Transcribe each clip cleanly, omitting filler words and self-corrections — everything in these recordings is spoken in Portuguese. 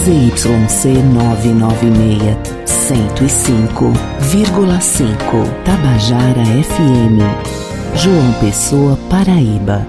ZYC 996, 105,5. Tabajara FM, João Pessoa, Paraíba.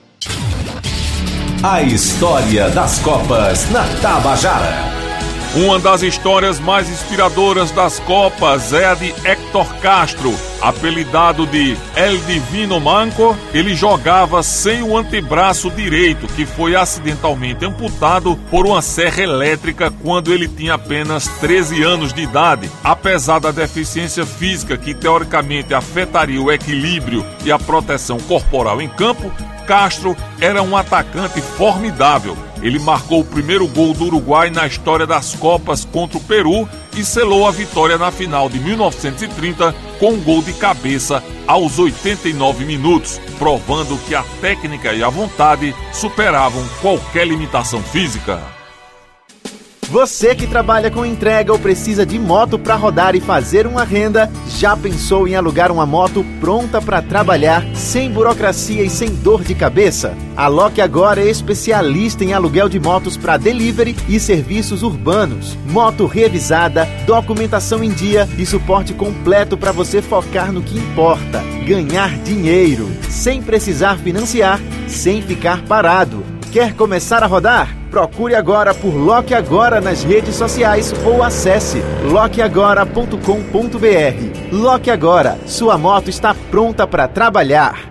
A história das Copas na Tabajara. Uma das histórias mais inspiradoras das Copas é a de Héctor Castro, apelidado de El Divino Manco. Ele jogava sem o antebraço direito, que foi acidentalmente amputado por uma serra elétrica quando ele tinha apenas 13 anos de idade. Apesar da deficiência física que teoricamente afetaria o equilíbrio e a proteção corporal em campo, Castro era um atacante formidável. Ele marcou o primeiro gol do Uruguai na história das Copas contra o Peru e selou a vitória na final de 1930 com um gol de cabeça aos 89 minutos, provando que a técnica e a vontade superavam qualquer limitação física. Você que trabalha com entrega ou precisa de moto para rodar e fazer uma renda, já pensou em alugar uma moto pronta para trabalhar, sem burocracia e sem dor de cabeça? A Loque Agora é especialista em aluguel de motos para delivery e serviços urbanos. Moto revisada, documentação em dia e suporte completo para você focar no que importa: ganhar dinheiro, sem precisar financiar, sem ficar parado. Quer começar a rodar? Procure agora por Loque Agora nas redes sociais ou acesse loqueagora.com.br. Loque Agora, sua moto está pronta para trabalhar.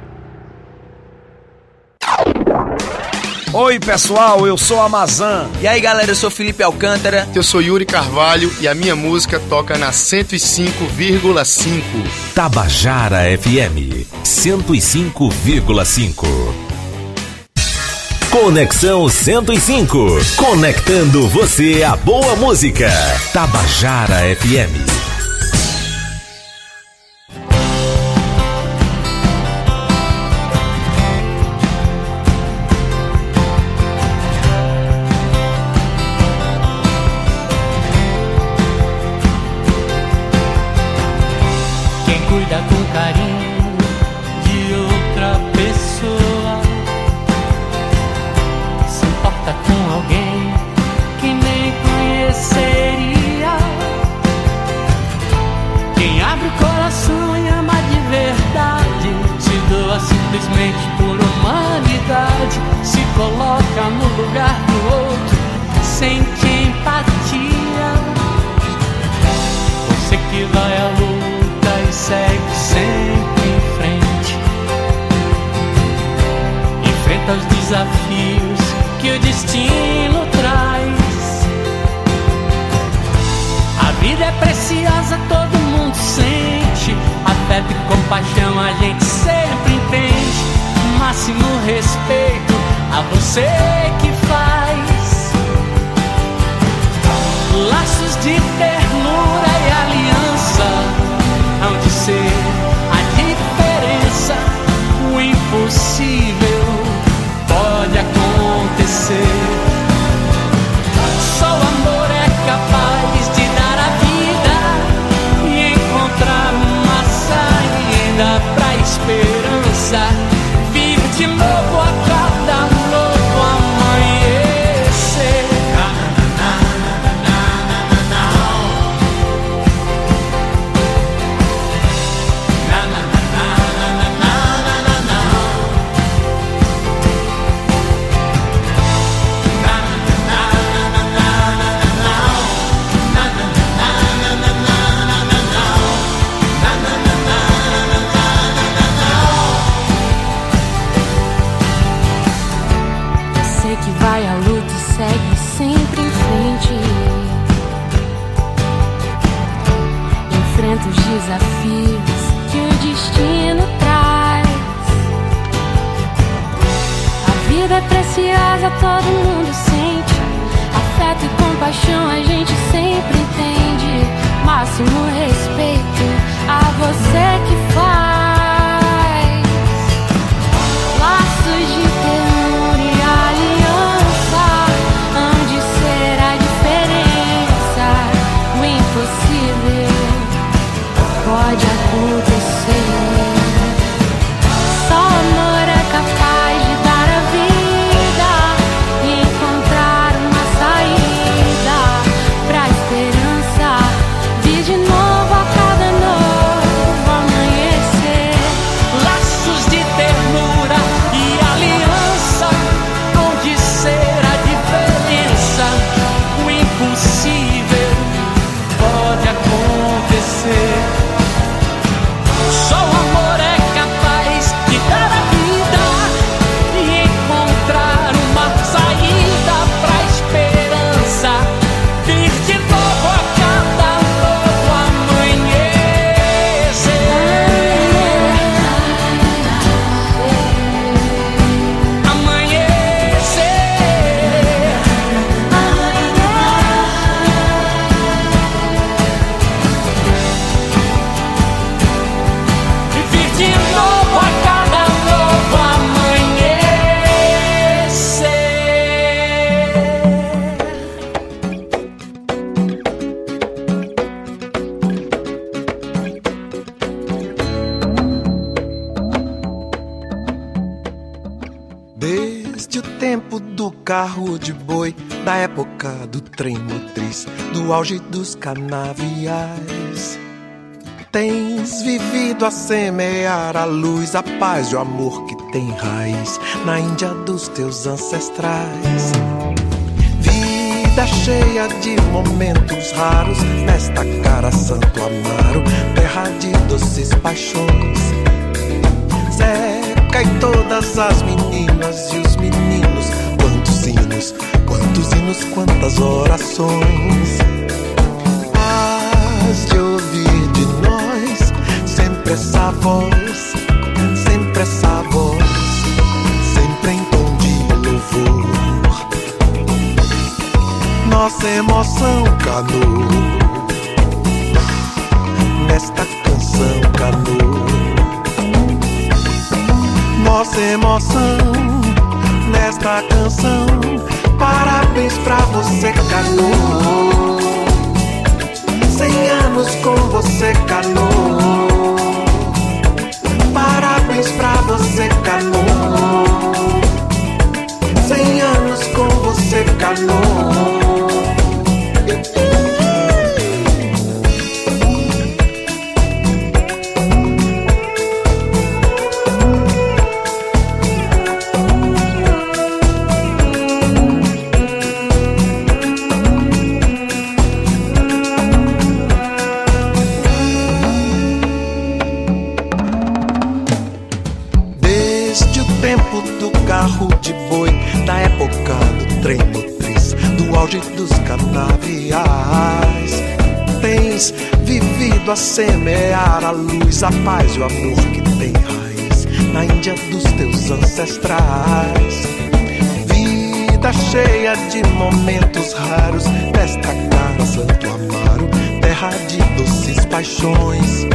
Oi pessoal, eu sou a Amazan. E aí galera, eu sou Felipe Alcântara. Eu sou Yuri Carvalho e a minha música toca na 105,5. Tabajara FM 105,5. Conexão 105. Conectando você à boa música. Tabajara FM. Quem cuida com carinho de outra pessoa se importa com alguém que nem conheceria. Quem abre o coração e ama de verdade, se doa simplesmente por humanidade, se coloca no lugar do outro, sente empatia. Você que vai à luta e segue sempre em frente, enfrenta os desafios que o destino traz. A vida é preciosa, todo mundo sente, afeto e compaixão a gente sempre entende. Máximo respeito a você que faz laços de ternura e aliança, hão de ser a diferença. O impossível pode acontecer. Só o amor é capaz de dar a vida e encontrar uma saída pra esperança. Vive de novo a cada novo amanhecer. Você que vai à luta e segue sempre em frente, enfrenta os desafios que o destino traz. A vida é preciosa, todo mundo sente, afeto e compaixão a gente sempre entende. Máximo respeito a você que faz laços de ternura e aliança, hão de ser a diferença. O impossível pode acontecer. Só o amor é capaz de dar a vida e encontrar uma saída. Desde o tempo do carro de boi, da época do trem motriz, do auge dos canaviais, tens vivido a semear a luz, a paz e o amor que tem raiz na Índia dos teus ancestrais. Vida cheia de momentos raros, nesta cara Santo Amaro, terra de doces paixões. Zeca e todas as meninas e os meninos, quantos hinos, quantas orações. Hás de ouvir de nós sempre essa voz, sempre essa voz, sempre em tom de louvor. Nossa emoção canoa, nesta canção canoa. Nossa emoção nesta canção. Parabéns pra você, canoa. 100 anos com você, canoa. Parabéns pra você, canoa. 100 anos com você, canoa. De boi, da época do trem motriz, do auge dos canaviais, tens vivido a semear a luz, a paz e o amor que tem raiz na Índia dos teus ancestrais. Vida cheia de momentos raros, nesta cara Santo Amaro, terra de doces paixões.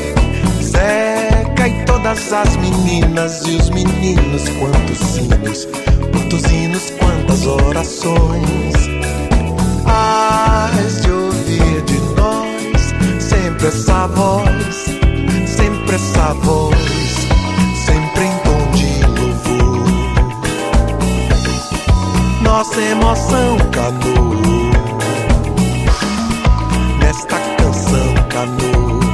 Zeca e todas as meninas e os meninos, quantos hinos, quantas orações. Hás de ouvir de nós sempre essa voz, sempre essa voz, sempre em tom de louvor. Nossa emoção canoa, nesta canção canoa.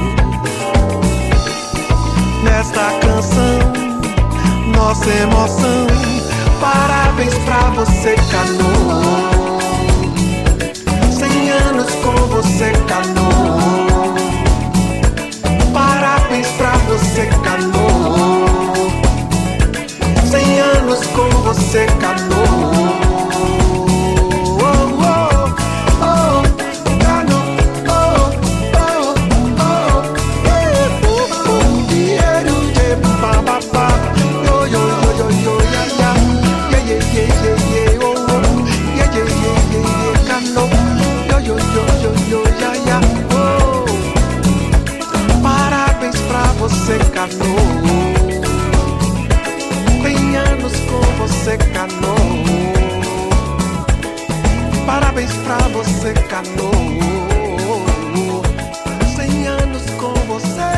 Nesta canção, nossa emoção. Parabéns pra você, canoa. 100 anos com você, canoa. Parabéns pra você, canoa. 100 anos com você, canoa. Parabéns pra você, canoa. 100 anos com você, canoa. Parabéns pra você, canoa. 100 anos com você,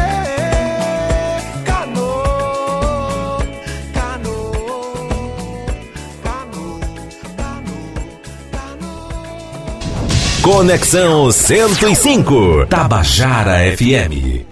canoa. Conexão 105, Tabajara FM.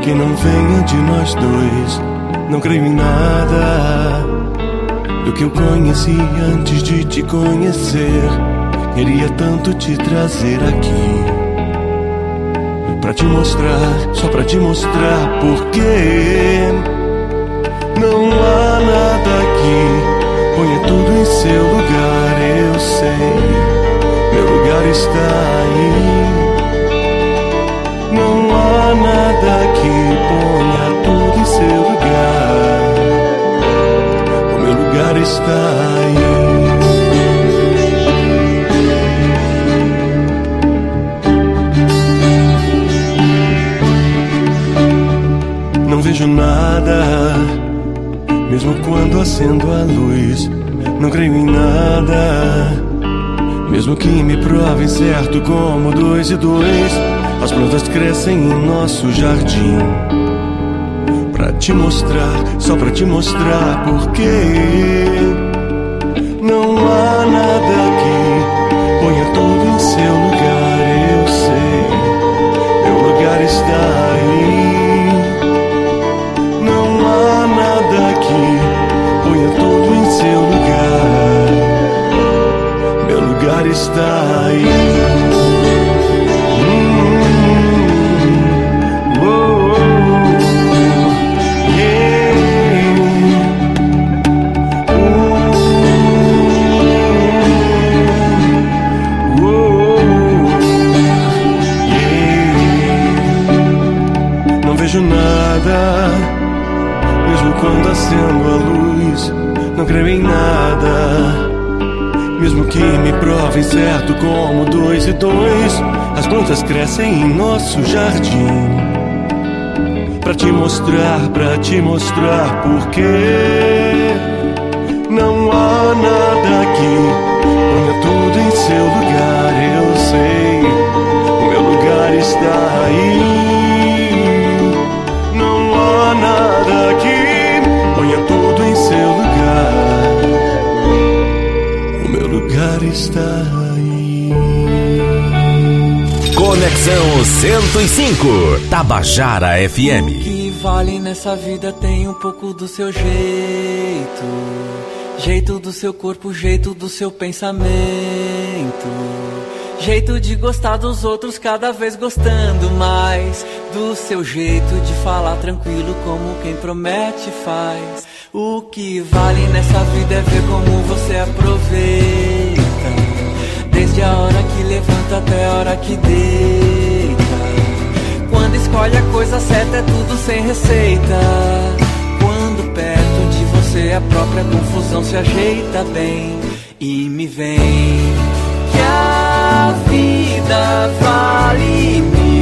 que não venha de nós dois. Não creio em nada do que eu conheci antes de te conhecer. Queria tanto te trazer aqui pra te mostrar, só pra te mostrar porque não há nada aqui. Ponha tudo em seu lugar, eu sei, meu lugar está aí. Não há nada aqui, ponha tudo em seu lugar, o meu lugar está aí. Não vejo nada, mesmo quando acendo a luz. Não creio em nada, mesmo que me provem certo como 2 e 2. As plantas crescem em nosso jardim pra te mostrar, só pra te mostrar porque não há nada aqui. Ponha tudo em seu lugar, eu sei, meu lugar está aí. Ponha tudo em seu lugar, meu lugar está aí. Não vejo nada, mesmo quando acendo a luz. Não creio em nada, mesmo que me provem certo como 2 e 2. As plantas crescem em nosso jardim pra te mostrar porque não há nada aqui. Ponha tudo em seu lugar, eu sei, o meu lugar está aí. Não há nada aqui, ponha tudo em seu lugar, o meu lugar está aí. Conexão 105, Tabajara FM. O que vale nessa vida tem um pouco do seu jeito, jeito do seu corpo, jeito do seu pensamento, jeito de gostar dos outros, cada vez gostando mais do seu jeito de falar tranquilo, como quem promete faz. O que vale nessa vida é ver como você aproveita, desde a hora que levanta até a hora que deita. Quando escolhe a coisa certa é tudo sem receita. Quando perto de você a própria confusão se ajeita bem. E me vem que a vida vale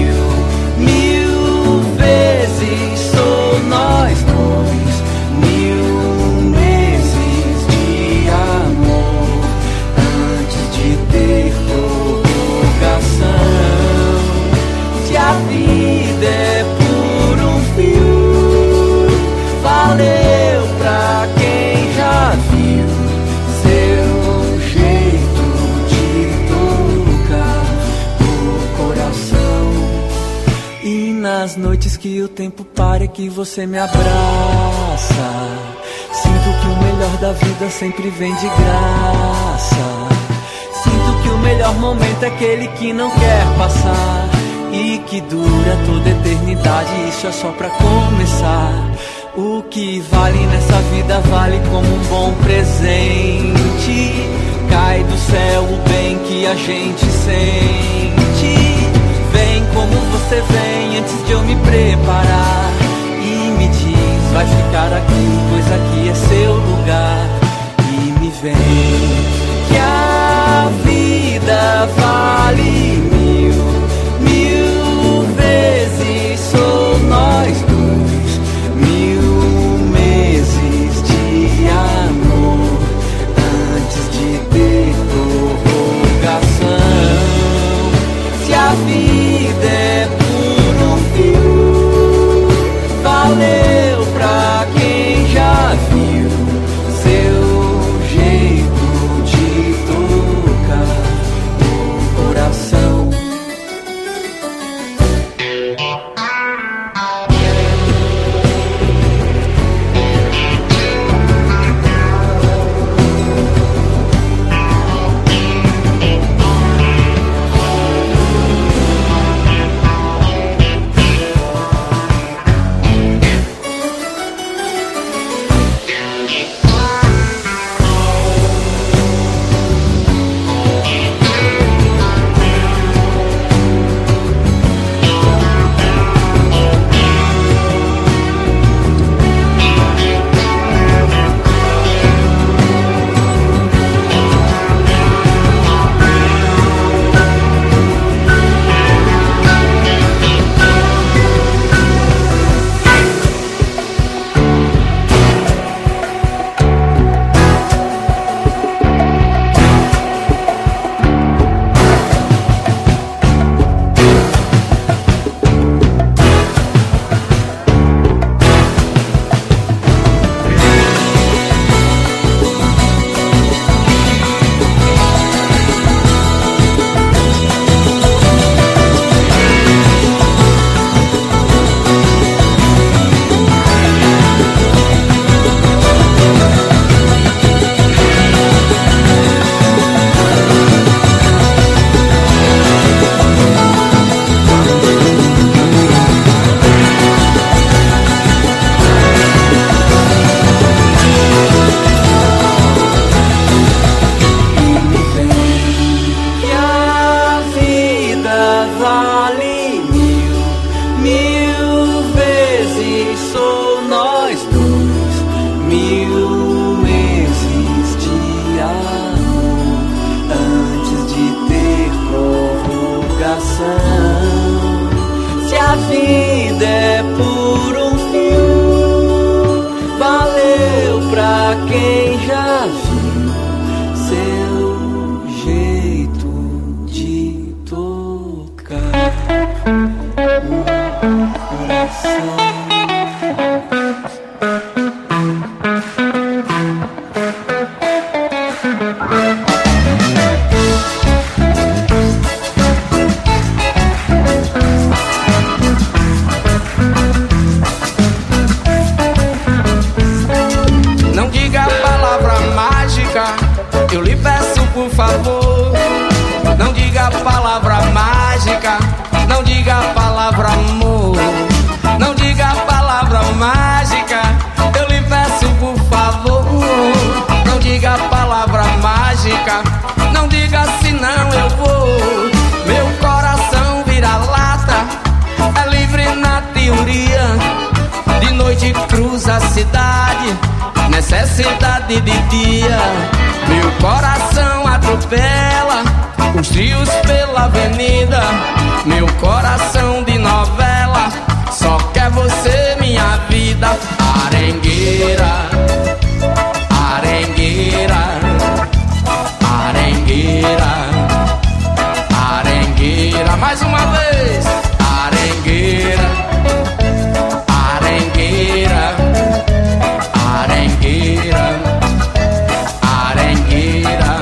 mil vezes. Sou nós dois, 1000 meses de amor antes de ter prorrogação. Se a vida é por um fio, valeu pra quem já viu seu jeito de tocar o coração. E nas noites que o tempo para e que você me abraça, sinto que o melhor da vida sempre vem de graça. Sinto que o melhor momento é aquele que não quer passar e que dura toda a eternidade, isso é só pra começar. O que vale nessa vida vale como um bom presente. Cai do céu o bem que a gente sente. Vem como você vem antes de eu me preparar e me diz, vai ficar aqui, pois aqui é seu lugar. E me vem que a vida vale mil vezes. Sou nós dois, 1000 meses de amor antes de ter prorrogação. Se a vida é por um fio, valeu pra quem já viu seu jeito Não diga a palavra mágica, eu lhe peço por favor. Não diga a palavra mágica, não diga a palavra amor. Não diga a palavra mágica, eu lhe peço por favor. Não diga a palavra mágica, não diga senão eu vou. Meu coração vira lata, é livre na teoria. De noite cruza a cidade, necessidade de dia. Meu coração atropela os trios pela avenida. Meu coração de novela só quer você, minha vida. Arengueira, arengueira, arengueira, arengueira. Mais uma vez. Arengueira, arengueira, arengueira, arengueira.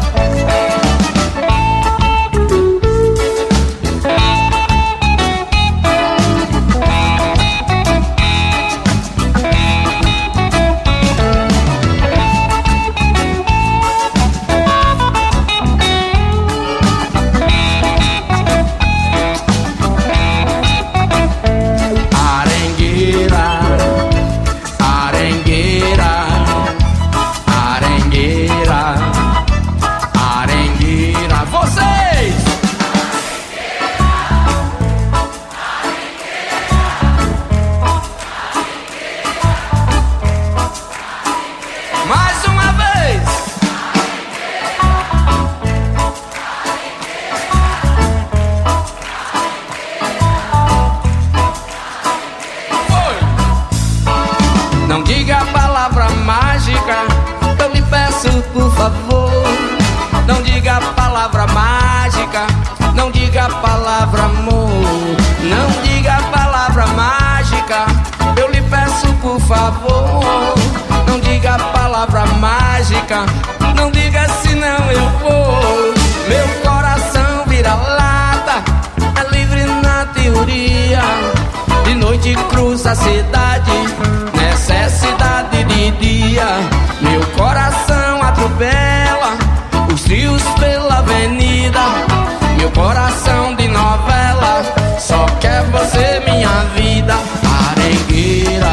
Não diga a palavra mágica, eu lhe peço por favor. Não diga a palavra mágica, não diga a palavra amor. Não diga a palavra mágica, eu lhe peço por favor. Não diga a palavra mágica, não diga senão eu vou. Meu coração vira lata, é livre na teoria. De noite cruza a cidade, necessidade de dia. Meu coração atropela os trios pela avenida. Meu coração de novela só quer você, minha vida. Arengueira,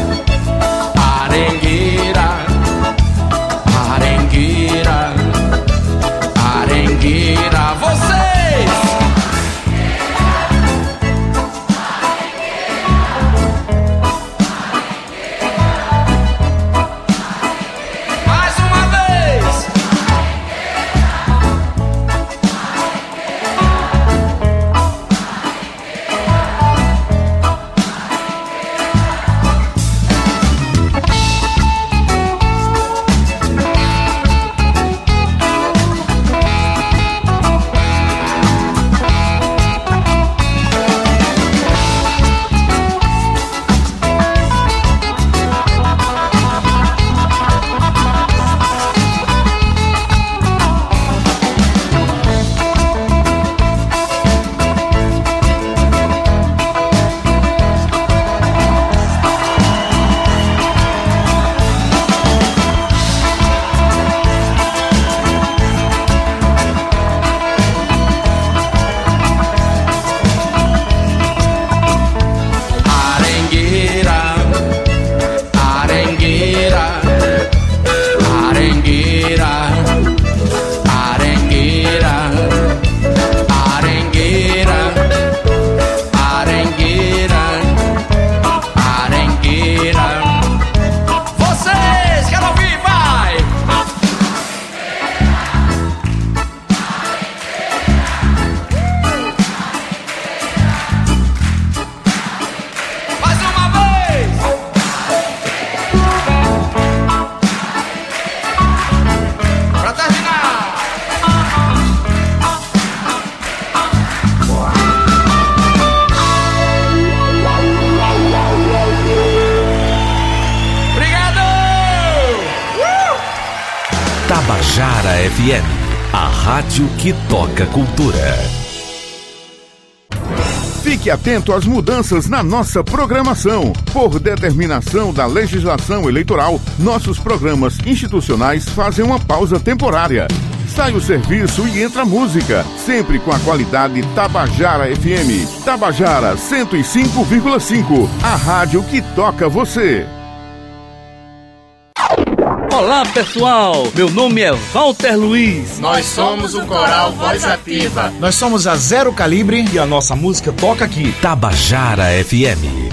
arengueira, arengueira, arengueira. Vocês! Mais uma Tabajara FM, a rádio que toca cultura. Fique atento às mudanças na nossa programação. Por determinação da legislação eleitoral, nossos programas institucionais fazem uma pausa temporária. Sai o serviço e entra a música, sempre com a qualidade Tabajara FM. Tabajara 105,5, a rádio que toca você. Olá pessoal, meu nome é Walter Luiz. Nós somos o Coral Voz Ativa. Nós somos a Zero Calibre e a nossa música toca aqui. Tabajara FM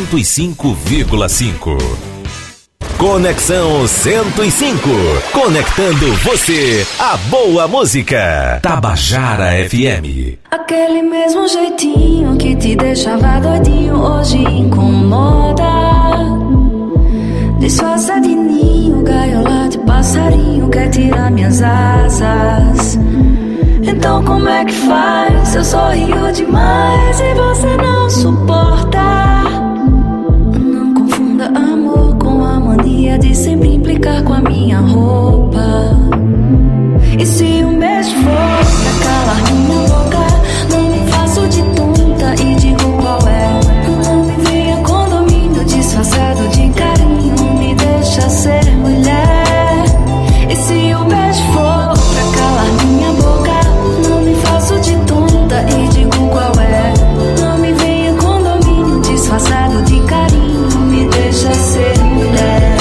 105,5. Conexão 105, conectando você à boa música. Tabajara FM. Aquele mesmo jeitinho que te deixava doidinho hoje incomoda. Disfarça de ninho, gaiola de passarinho, quer tirar minhas asas. Então como é que faz? Eu sorrio demais e você não suporta. Não confunda amor com a mania de sempre implicar com a minha roupa. E se um beijo for pra calar minha boca, não me faço de tonta e digo qual é. Não me venha com domínio disfarçado de carinho, me deixa ser mulher. E se o beijo for pra calar minha boca, não me faço de tonta e digo qual é. Não me venha com domínio disfarçado de carinho, me deixa ser mulher.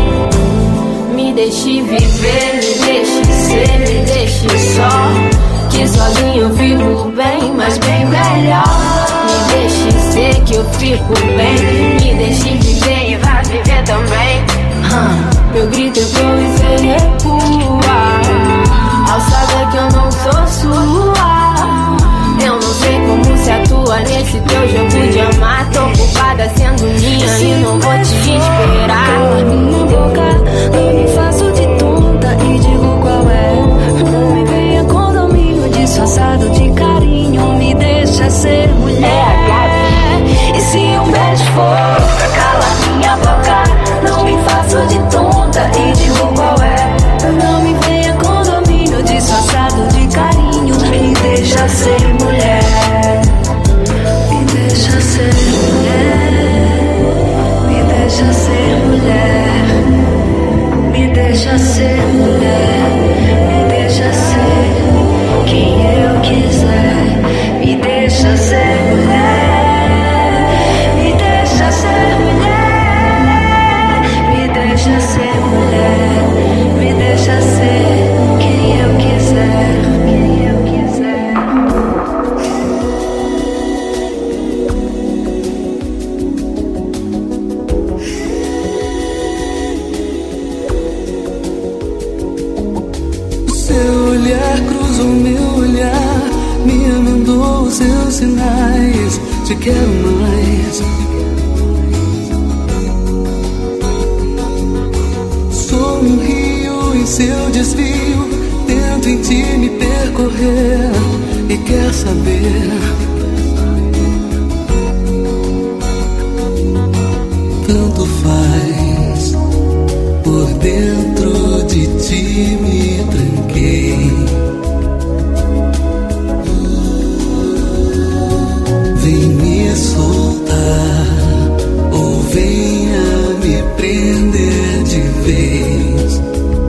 Me deixe viver, me deixe ser, me deixe só, que sozinho eu fico bem, mas bem melhor. Me deixe ser que eu fico bem, me deixe viver e vai viver também. Meu grito ecoa e cê recua, ao saber que eu não sou sua. Eu não sei como se atua nesse teu jogo de amar. Tô ocupada sendo minha e não vou te esperar. Cala minha boca, não me faço de tonta e digo qual é. Não me venha com domínio disfarçado de carinho, me deixa ser mulher. E se um beijo for pra calar minha boca, não me faço de tonta e digo qual é. Não me venha com domínio disfarçado de carinho, me deixa ser mulher. Me deixa ser mulher. Me deixa ser mulher. Me deixa ser mulher. Me deixa ser quem eu quiser. Me deixa ser mulher. Me deixa ser mulher. Me deixa ser mulher. Me deixa ser quem eu quiser. Quem eu quiser. Seu olhar cruzou meu olhar, me amandou os seus sinais. Te quero mais. Sou um rio em seu desvio, tento em ti me percorrer e quer saber. Tanto faz, por dentro de ti me tranquei. Vem me soltar ou venha me prender de vez.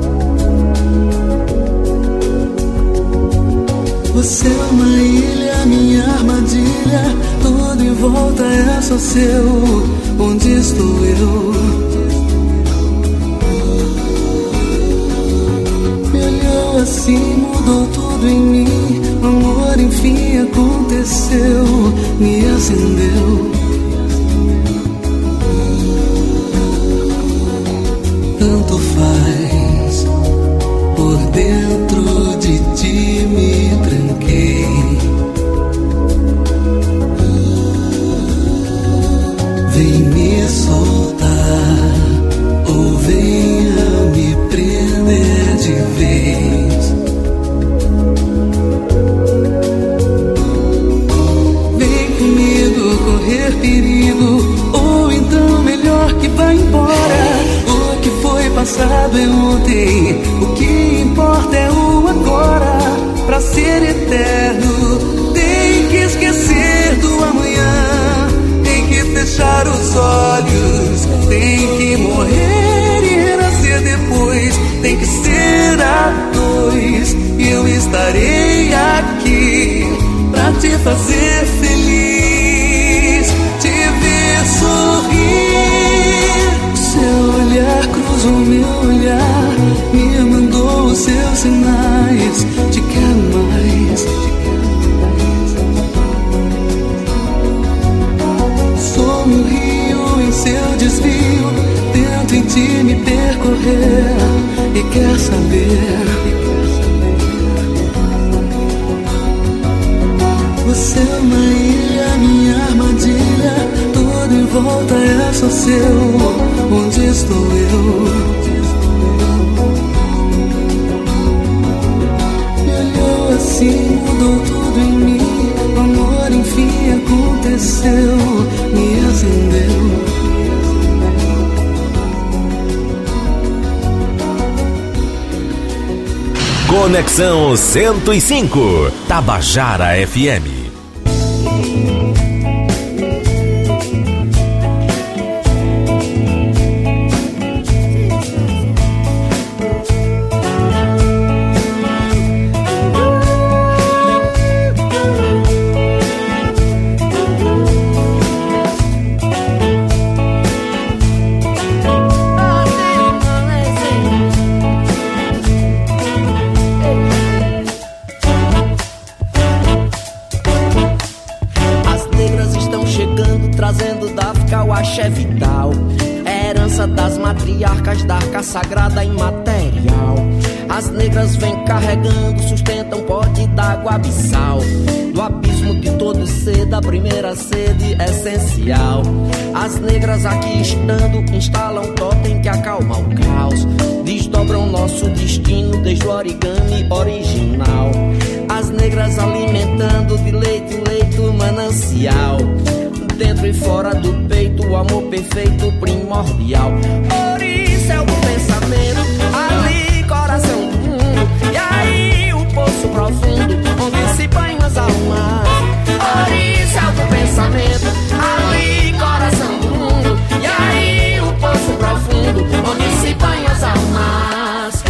Você é uma ilha, minha armadilha, tudo em volta é só seu. Onde estou eu? Me olhou assim, mudou tudo em mim. O amor enfim aconteceu, me acendeu. Tanto faz, por dentro de ti me tranquei. Vem me soltar ou venha me prender de vez. Vem comigo correr perigo, ou então melhor que vá embora. O que foi passado é ontem, o que pra ser eterno. Tem que esquecer do amanhã, tem que fechar os olhos, tem que morrer e renascer depois. Tem que ser a dois, e eu estarei aqui pra te fazer feliz, te ver sorrir. Seu olhar cruzou meu olhar, me mandou os seus sinais. Te quero mais. Sou um rio em seu desvio, tento em ti me percorrer e quer saber. Você é uma ilha, minha armadilha, tudo em volta é só seu. Onde estou eu? Me olhou assim, mudou tudo em mim. O amor enfim aconteceu, me acendeu. Conexão 105, Tabajara FM. Sagrada imaterial. As negras vêm carregando, sustentam pote d'água abissal. Do abismo de todo ser, da primeira sede essencial. As negras aqui estando, instalam totem que acalma o caos. Desdobram nosso destino desde o origami original. As negras alimentando de leite em leito manancial. Dentro e fora do peito, o amor perfeito primordial. Céu do pensamento, ali coração do mundo, e aí o poço profundo, onde se banham as almas. Céu do pensamento, ali coração do mundo, e aí o poço profundo, onde se banham as almas.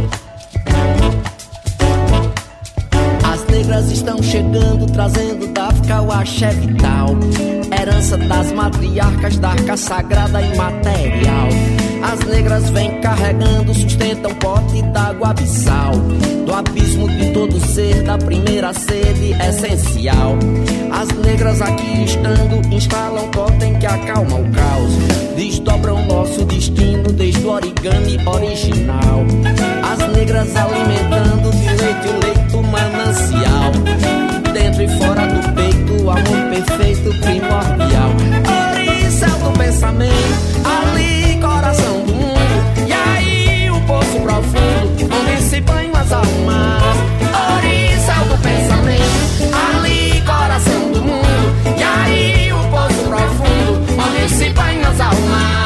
As negras estão chegando, trazendo da África o axé vital. Herança das matriarcas da arca sagrada imaterial. As negras vêm carregando, sustentam pote d'água abissal. Do abismo de todo ser, da primeira sede essencial. As negras aqui estando, instalam totem que acalma o caos. Desdobram nosso destino desde o origami original. As negras alimentando de leite o leito manancial. Dentro e fora do peito, o amor perfeito primordial. Céu do pensamento, ali coração do mundo, e aí o poço profundo, onde se banham as almas. Céu do pensamento, ali coração do mundo, e aí o poço profundo, onde se banham as almas.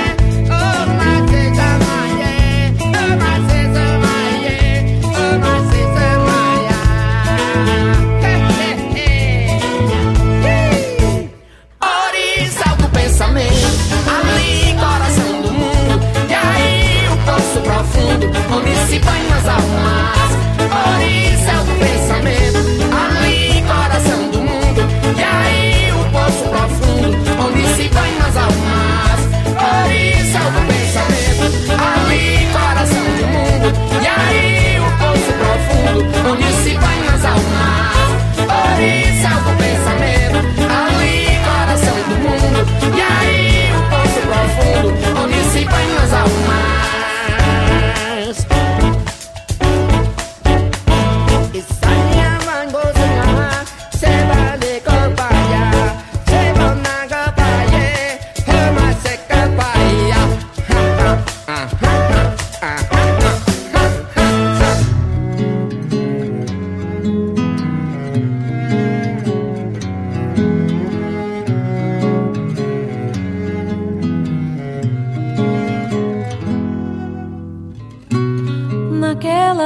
I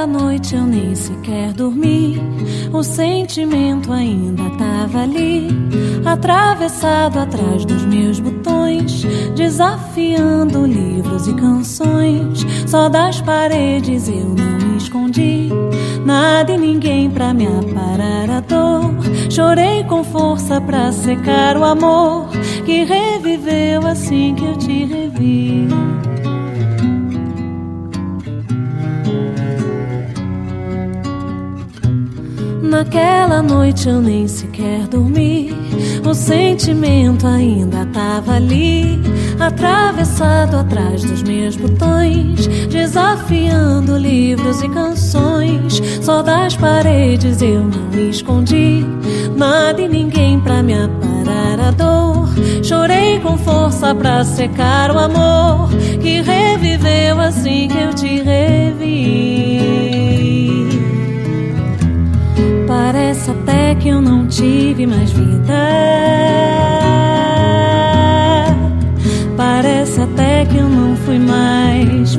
Naquela noite eu nem sequer dormi, o sentimento ainda tava ali, atravessado atrás dos meus botões, desafiando livros e canções. Só das paredes eu não me escondi, nada e ninguém pra me aparar a dor. Chorei com força pra secar o amor que reviveu assim que eu te revi. Naquela noite eu nem sequer dormi, o sentimento ainda tava ali, atravessado atrás dos meus botões, desafiando livros e canções. Só das paredes eu não me escondi, nada e ninguém pra me aparar a dor. Chorei com força pra secar o amor que reviveu assim que eu te revi. Parece até que eu não tive mais vida, parece até que eu não fui mais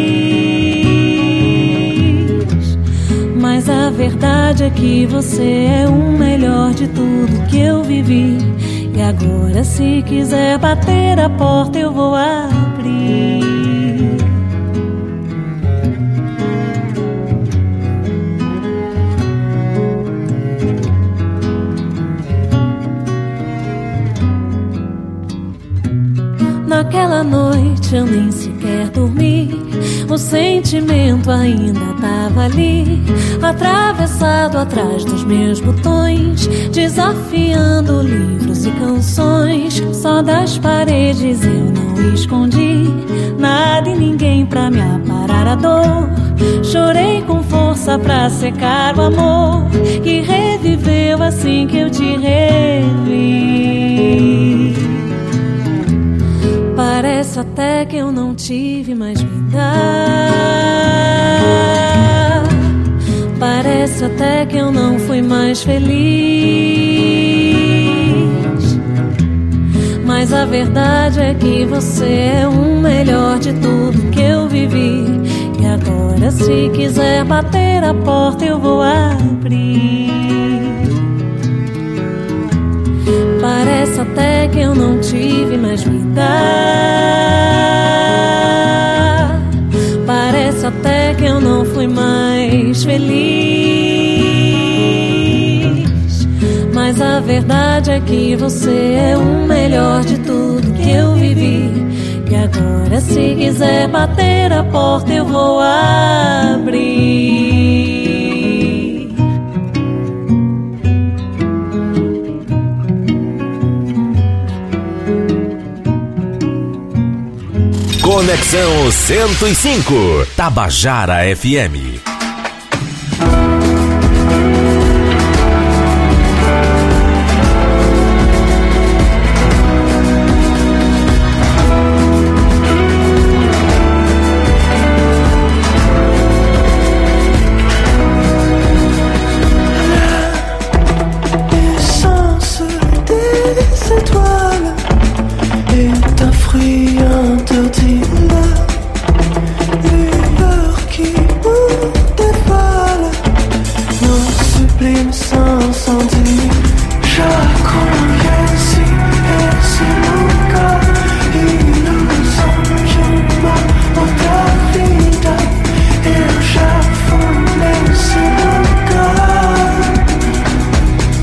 feliz. Mas a verdade é que você é o melhor de tudo que eu vivi. E agora se quiser bater a porta eu vou abrir. Naquela noite eu nem sequer dormi, o sentimento ainda tava ali, atravessado atrás dos meus botões, desafiando livros e canções. Só das paredes eu não escondi, nada e ninguém pra me aparar a dor. Chorei com força pra secar o amor que reviveu assim que eu te revi. Parece até que eu não tive mais vida, parece até que eu não fui mais feliz. Mas a verdade é que você é o melhor de tudo que eu vivi. E agora se quiser bater a porta eu vou abrir. Parece até que eu não tive mais vida, parece até que eu não fui mais feliz. Mas a verdade é que você é o melhor de tudo que eu vivi. E agora se quiser bater a porta eu vou abrir. Conexão 105, Tabajara FM.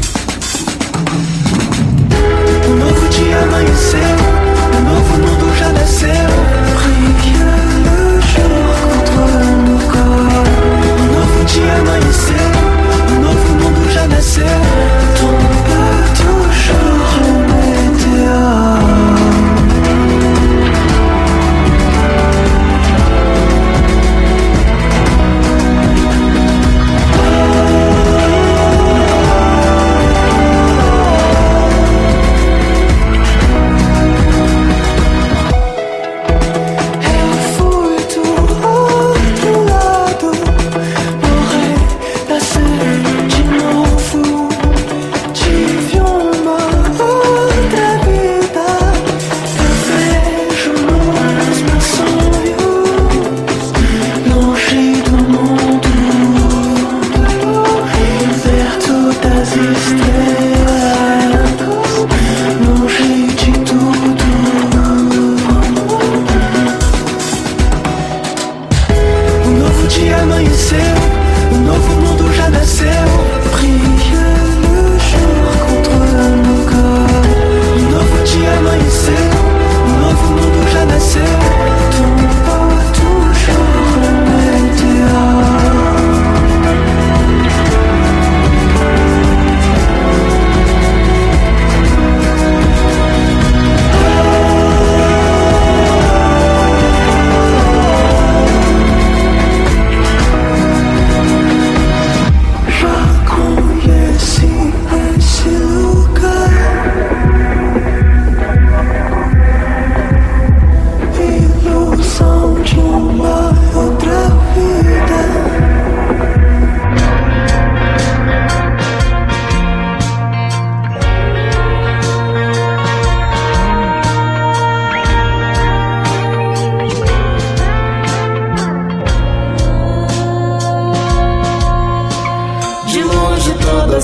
Amanheceu, um novo mundo já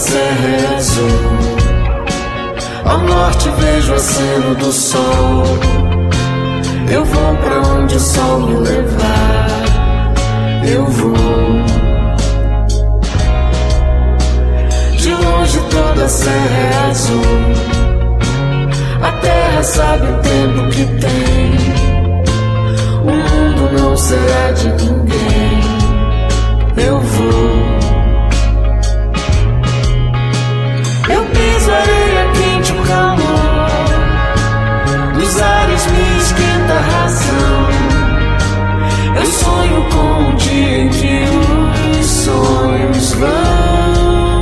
serra é azul. Ao norte vejo o aceno do sol. Eu vou pra onde o sol me levar. Eu vou. De longe toda a serra é azul. A terra sabe o tempo que tem. O mundo não será de ninguém. Eu vou. Eu piso areia quente, o calor dos ares me esquenta a razão. Eu sonho com um dia em que os sonhos vão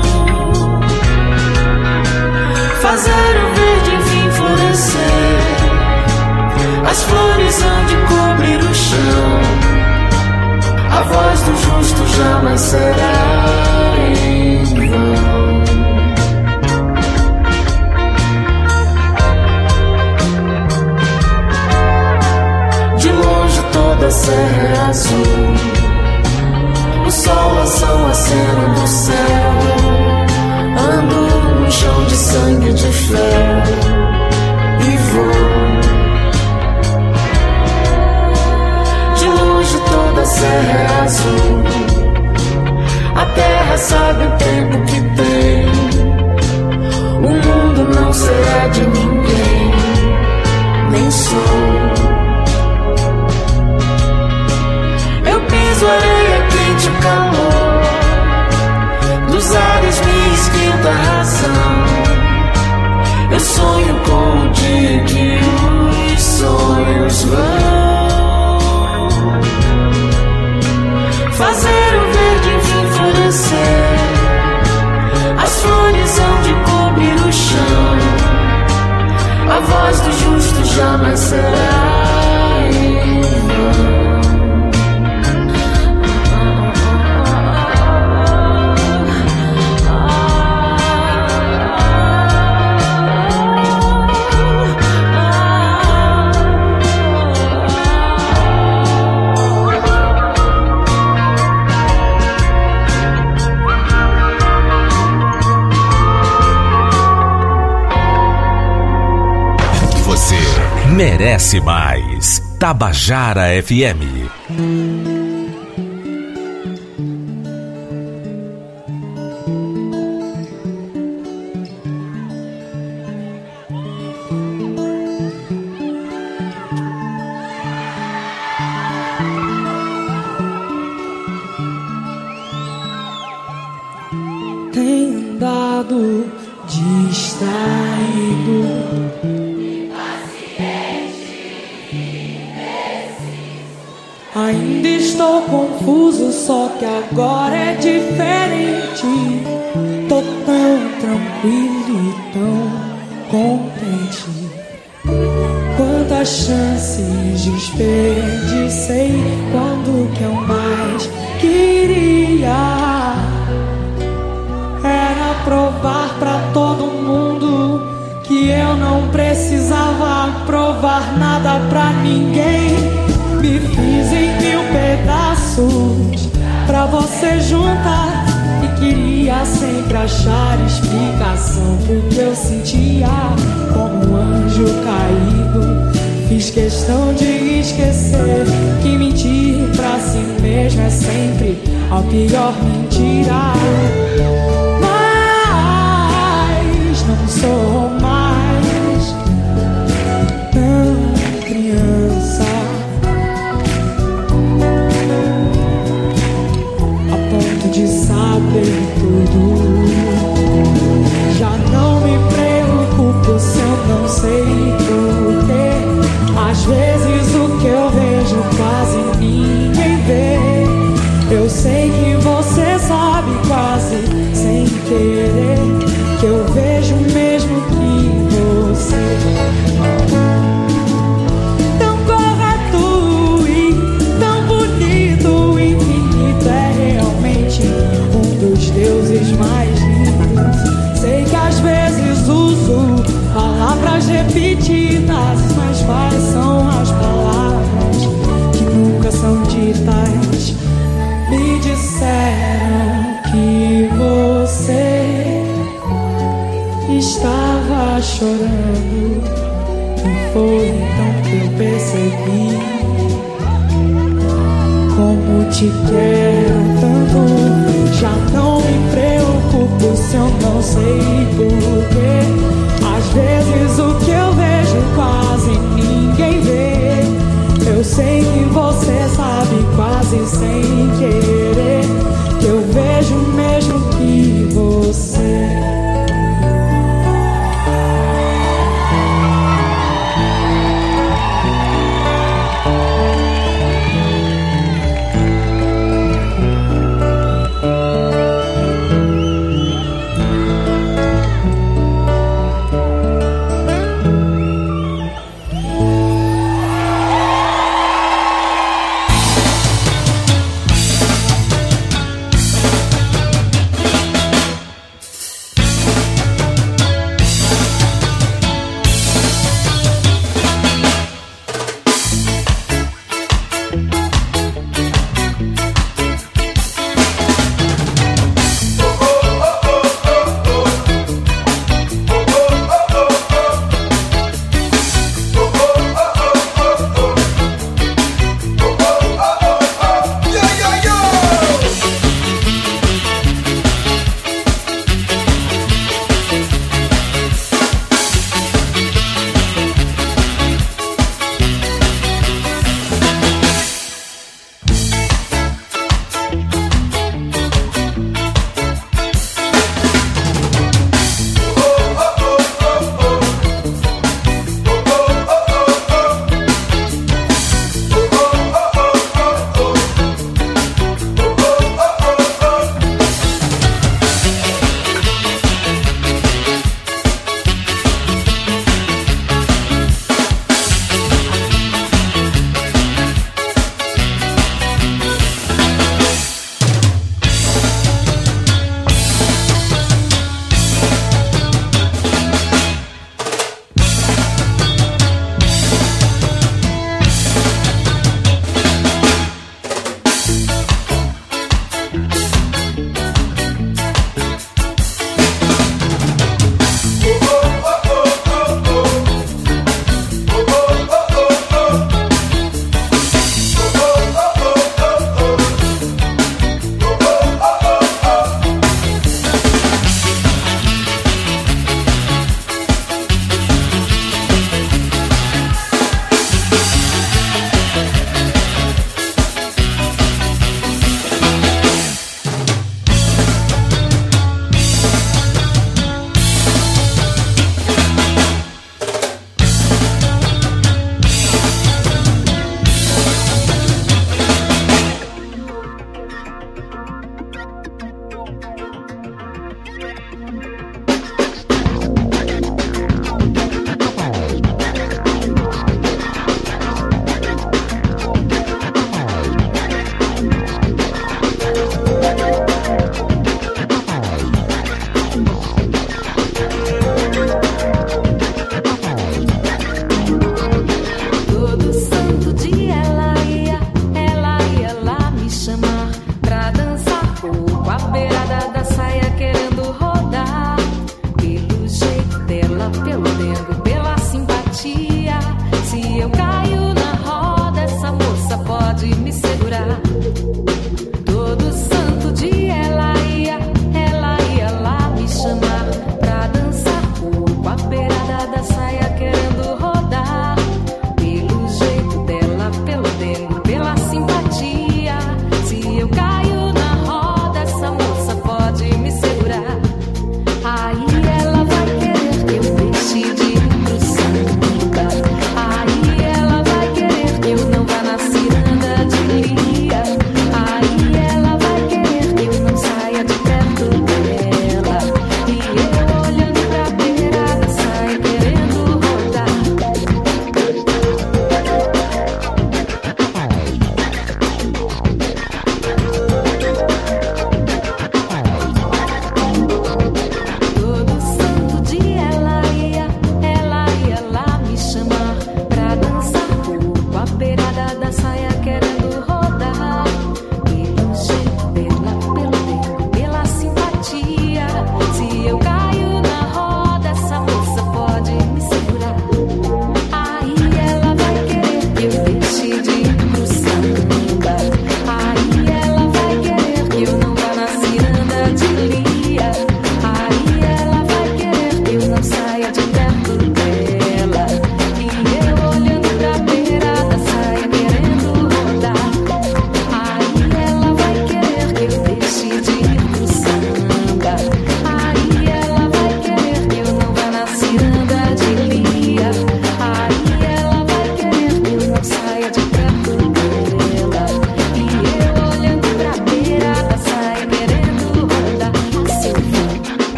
fazer o verde enfim florescer. As flores hão de cobrir o chão. A voz do justo jamais será em vão. Toda a serra é azul. O sol ação a cena do céu. Ando num chão de sangue de fé e vou. De longe toda a serra é azul. A terra sabe o tempo que tem. O mundo não será de ninguém, nem sou. Areia quente, o calor dos ares me esquenta a razão. Eu sonho com o dia que os sonhos vão fazer o verde enfim florescer. As flores hão de cobrir o chão. A voz do justo jamais será em vão. Merece mais. Tabajara FM. Tenho andado distraído. Ainda estou confuso, só que agora é diferente. Tô tão tranquilo e tão contente. Quantas chances desperdicei quando o que eu mais queria era provar pra todo mundo que eu não precisava provar nada pra ninguém. Me fiz em 1000 pedaços pra você juntar. E queria sempre achar explicação pro que eu sentia como um anjo caído. Fiz questão de esquecer que mentir pra si mesmo é sempre a pior mentira. Mas não sou mais tão criança de saber tudo. Já não me preocupo se eu não sei porquê. Às vezes o que eu vejo quase ninguém vê. Eu sei que você sabe quase então eu percebi como te quero tanto. Já não me preocupo se eu não sei porquê. Às vezes o que eu vejo quase ninguém vê. Eu sei que você sabe quase sem querer que eu vejo mesmo que você.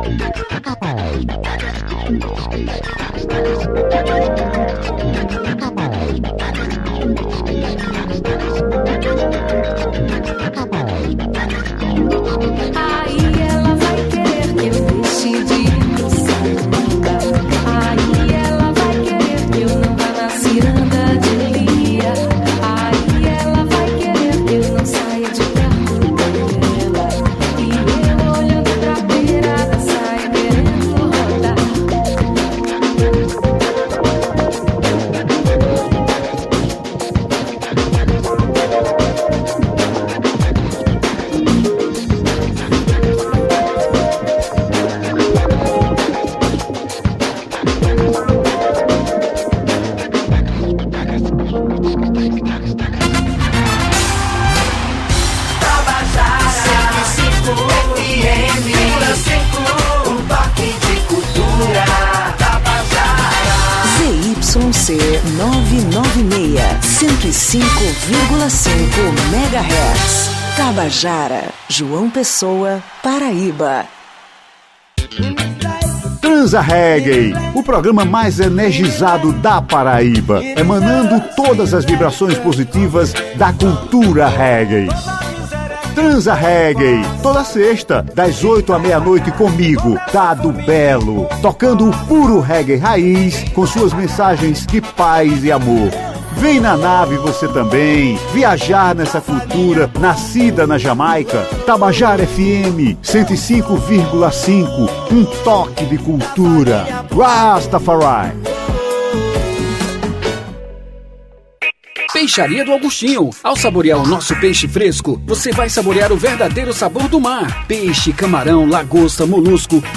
Aí ela vai querer que eu deixe de ir no samba. Aí ela vai querer que eu não vá na ciranda de Lia. Aí ela vai querer que eu não saia de perto dela. E eu olhando pra beira da saia querendo rodar. ZYC 996, 105,5 MHz. Tabajara, João Pessoa, Paraíba. Transa Reggae, o programa mais energizado da Paraíba, emanando todas as vibrações positivas da cultura reggae. Transa Reggae, toda sexta, das 8 à meia-noite comigo, Dado Belo, tocando o puro reggae raiz, com suas mensagens de paz e amor. Vem na nave você também, viajar nessa cultura nascida na Jamaica. Tabajara FM 105,5, um toque de cultura. Rastafari. Peixaria do Augustinho. Ao saborear o nosso peixe fresco, você vai saborear o verdadeiro sabor do mar. Peixe, camarão, lagosta, molusco